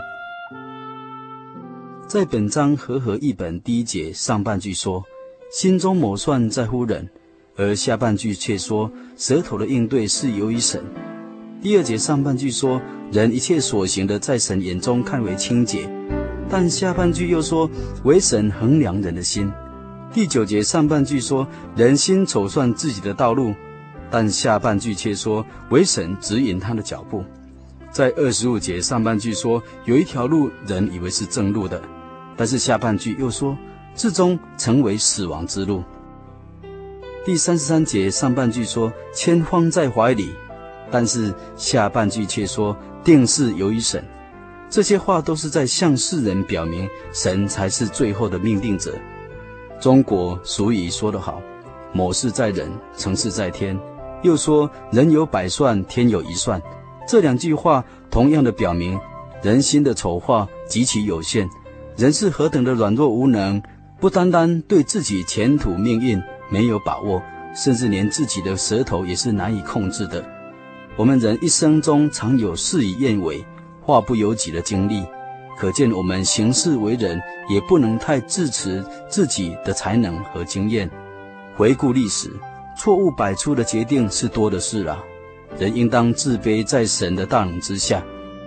在本章和合译本第一节上半句说，心中谋算在乎人，而下半句却说，舌头的应对是由于神。第二节上半句说，人一切所行的在神眼中看为清洁，但下半句又说，为神衡量人的心。第九节上半句说，人心筹算自己的道路，但下半句却说，为神指引他的脚步。在二十五节上半句说，有一条路人以为是正路的，但是下半句又说，至终成为死亡之路。第三十三节上半句说，千方在怀里，但是下半句却说，定是由于神。这些话都是在向世人表明，神才是最后的命定者。中国俗语说得好，某事在人，成事在天。又说，人有百算，天有一算。这两句话同样的表明，人心的筹划极其有限，人是何等的软弱无能，不单单对自己前途命运没有把握，甚至连自己的舌头也是难以控制的。我们人一生中常有事与愿违，话不由己的经历，可见我们行事为人也不能太自持自己的才能和经验。回顾历史，错误百出的决定是多的是了，人应当自卑在神的大能之下。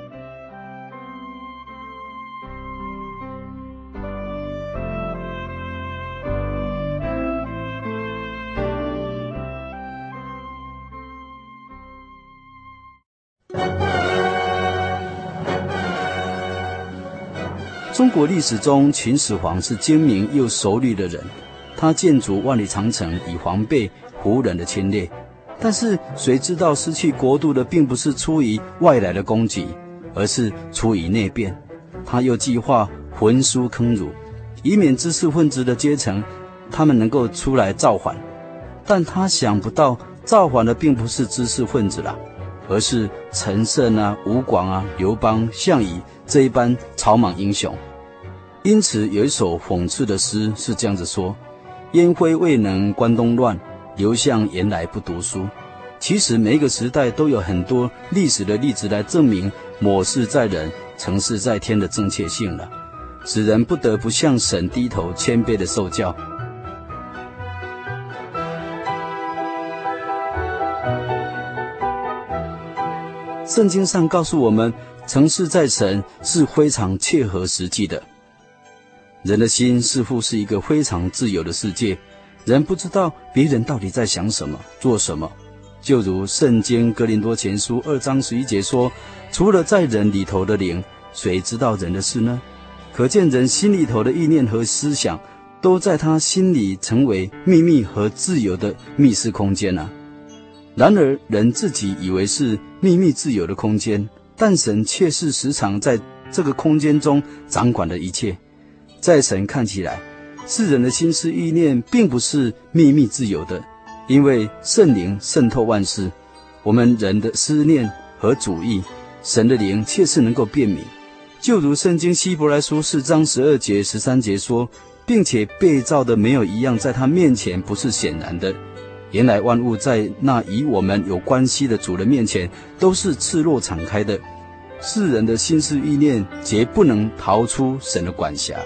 中国历史中，秦始皇是精明又熟虑的人，他建筑万里长城以防备胡人的侵略。但是谁知道失去国度的并不是出于外来的攻击，而是出于内变。他又计划焚书坑儒，以免知识分子的阶层他们能够出来造反。但他想不到造反的并不是知识分子啦，而是陈胜啊、吴广啊、刘邦、项羽这一般草莽英雄。因此有一首讽刺的诗是这样子说，燕飞未能关东乱，刘向原来不读书。其实每一个时代都有很多历史的例子来证明某事在人，成事在天的正确性了，使人不得不向神低头，谦卑的受教。圣经上告诉我们，成事在神是非常切合实际的。 人的心似乎是一个非常自由的世界，人不知道别人到底在想什么做什么。就如圣经哥林多前书二章十一节说，除了在人里头的灵，谁知道人的事呢？可见人心里头的意念和思想都在他心里成为秘密和自由的密室空间啊。然而人自己以为是秘密自由的空间，但神却是时常在这个空间中掌管的一切。在神看起来，世人的心思意念并不是秘密自由的，因为圣灵渗透万事，我们人的思念和主意，神的灵却是能够辨明。就如圣经希伯来书四章十二节十三节说，并且被造的没有一样在他面前不是显然的。原来万物在那与我们有关系的主人面前都是赤裸敞开的，世人的心思意念绝不能逃出神的管辖。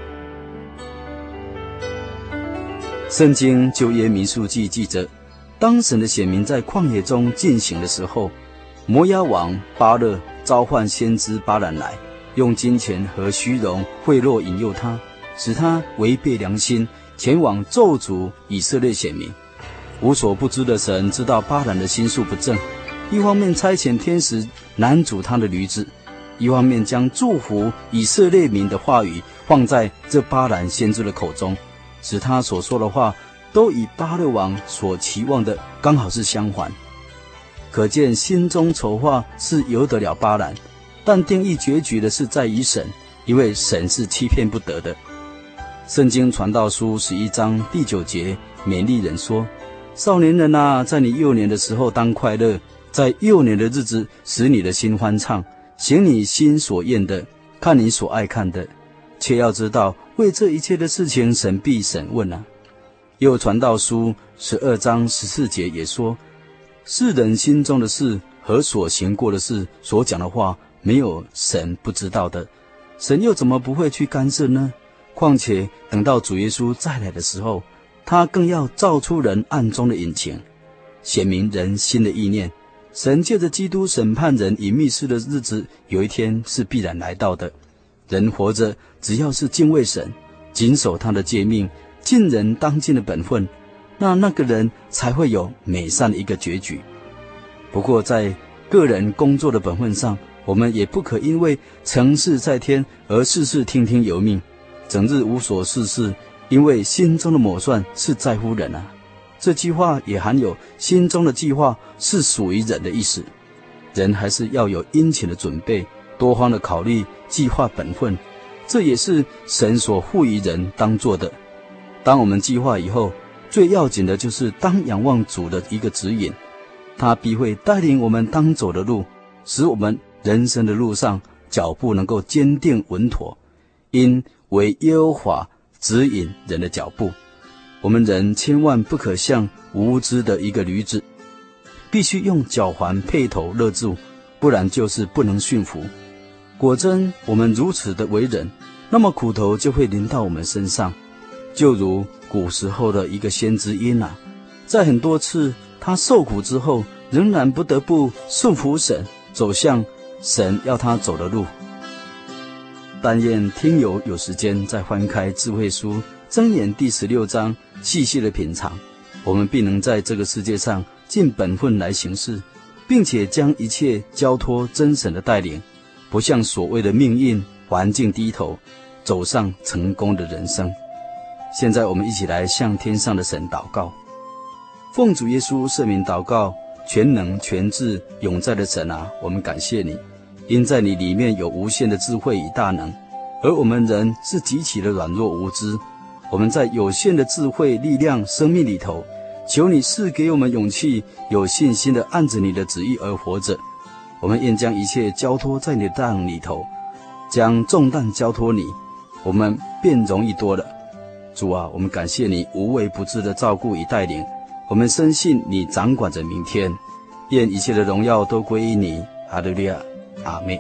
圣经旧约民数记记着，当神的显明在旷野中进行的时候，摩押王巴勒召唤先知巴兰来，用金钱和虚荣贿赂引诱他，使他违背良心，前往咒诅以色列选民。无所不知的神知道巴兰的心术不正，一方面差遣天使拦阻他的驴子，一方面将祝福以色列民的话语放在这巴兰先知的口中，使他所说的话都与巴勒王所期望的刚好是相反。可见心中筹划是由得了巴兰，但定义结局的是在于神，因为神是欺骗不得的。圣经传道书十一章第九节勉励人说，少年人啊，在你幼年的时候当快乐，在幼年的日子使你的心欢畅，行你心所愿的，看你所爱看的，却要知道为这一切的事情神必审问啊。又传道书十二章十四节也说，世人心中的事和所行过的事，所讲的话，没有神不知道的，神又怎么不会去干涉呢？况且等到主耶稣再来的时候，他更要照出人暗中的隐情，显明人心的意念。神借着基督审判人与密室的日子，有一天是必然来到的。人活着，只要是敬畏神，谨守他的诫命，尽人当尽的本分，那那个人才会有美善的一个结局。不过在个人工作的本分上，我们也不可因为成事在天而事事听听由命，整日无所事事，因为心中的抹算是在乎人啊。这句话也含有心中的计划是属于人的意思。人还是要有殷勤的准备，多方的考虑，计划本分，这也是神所赋予人当做的。当我们计划以后，最要紧的就是当仰望主的一个指引，他必会带领我们当走的路，使我们人生的路上脚步能够坚定稳妥，因为耶和华指引人的脚步。我们人千万不可像无知的一个驴子，必须用脚环配头勒住，不然就是不能驯服。果真我们如此的为人，那么苦头就会临到我们身上。就如古时候的一个先知约拿，在很多次他受苦之后，仍然不得不顺服神，走向神要他走的路。但愿听友有时间再翻开智慧书箴言第十六章，细细的品尝，我们必能在这个世界上尽本分来行事，并且将一切交托真神的带领，不向所谓的命运环境低头，走上成功的人生。现在我们一起来向天上的神祷告。奉主耶稣圣名祷告，全能全智永在的神啊，我们感谢你，因在你里面有无限的智慧与大能，而我们人是极其的软弱无知。我们在有限的智慧力量生命里头，求你赐给我们勇气，有信心的按着你的旨意而活着。我们愿将一切交托在你的大能里头，将重担交托你，我们便容易多了。主啊，我们感谢你无微不至的照顾与带领，我们深信你掌管着明天，愿一切的荣耀都归于你。哈利路亚，阿们。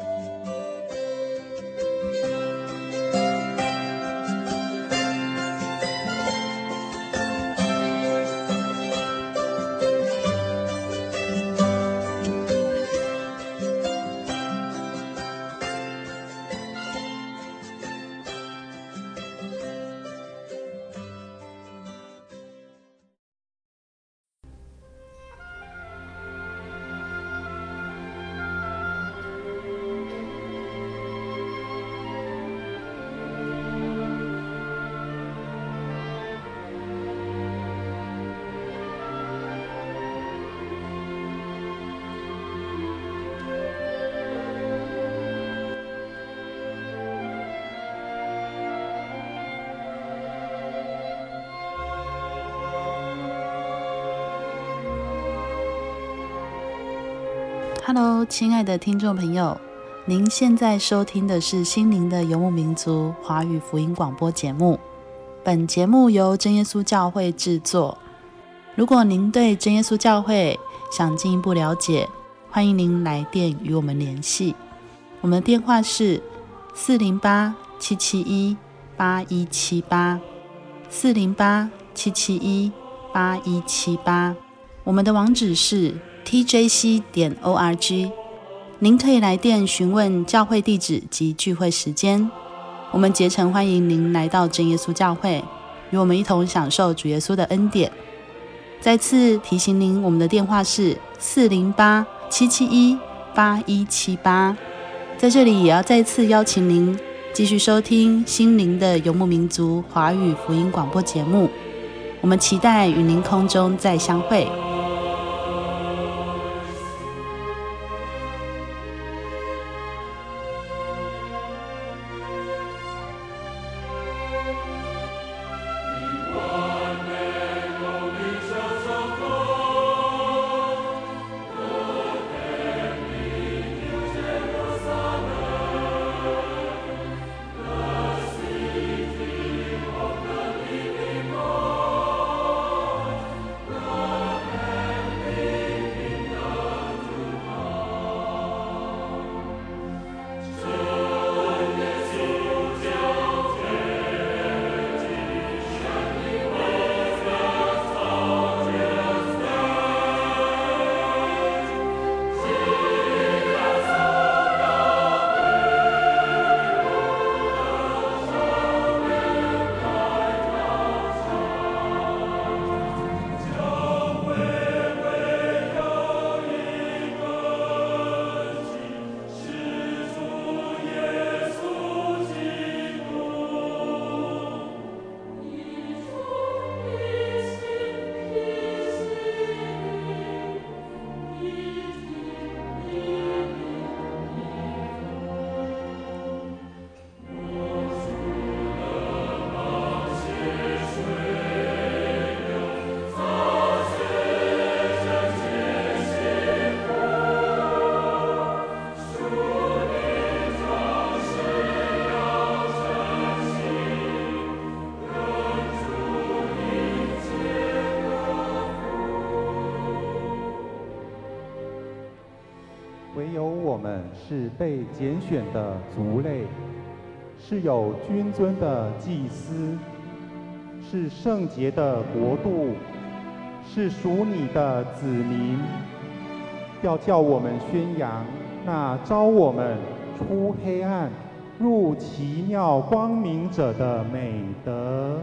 Hello， 亲爱的听众朋友，您现在收听的是心灵的游牧民族华语福音广播节目。本节目由真耶稣教会制作。如果您对真耶稣教会想进一步了解，欢迎您来电与我们联系。我们的电话是四零八七七一八一七八，四零八七七一八一七八。我们的网址是 T J C 点 O R G， 您可以来电询问教会地址及聚会时间。我们竭诚欢迎您来到真耶稣教会，与我们一同享受主耶稣的恩典。再次提醒您，我们的电话是四零八七七一八一七八。在这里也要再次邀请您继续收听心灵的游牧民族华语福音广播节目，我们期待与您空中再相会。 唯有我们是被拣选的族类，是有君尊的祭司，是圣洁的国度，是属你的子民。要叫我们宣扬那召我们出黑暗入奇妙光明者的美德。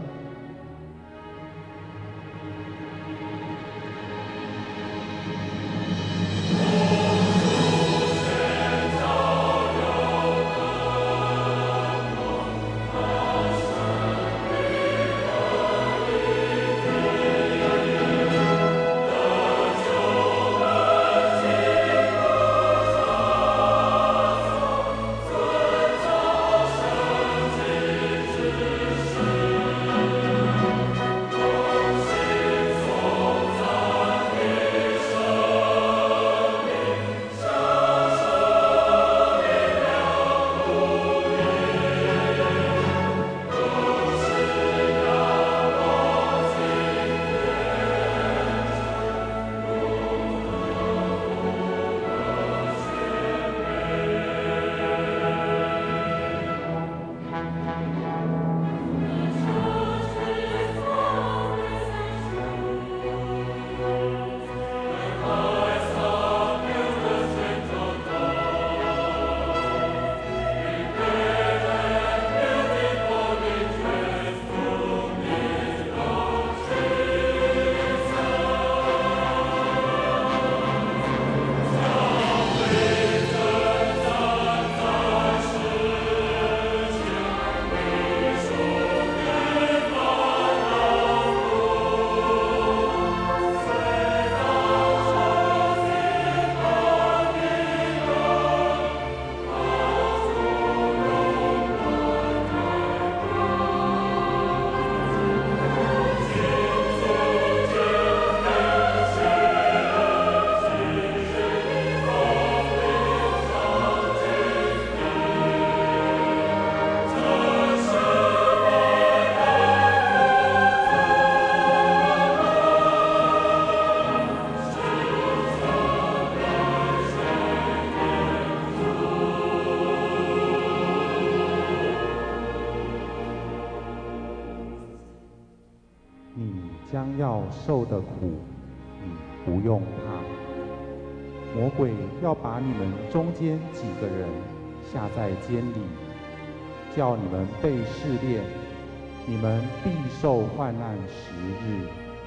要受的苦，你不用怕。魔鬼要把你们中间几个人下在监里，叫你们被试炼，你们必受患难十日。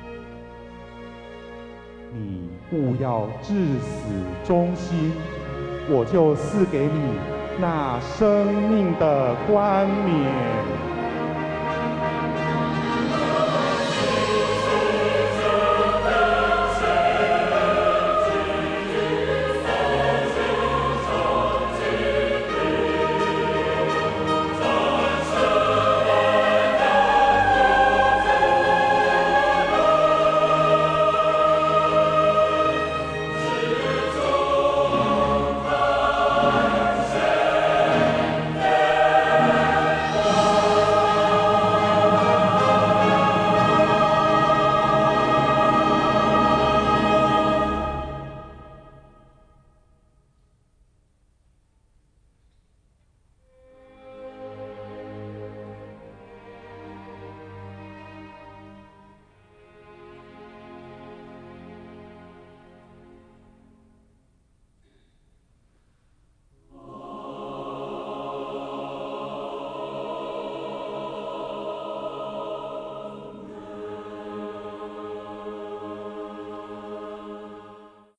你务要至死忠心，我就赐给你那生命的冠冕。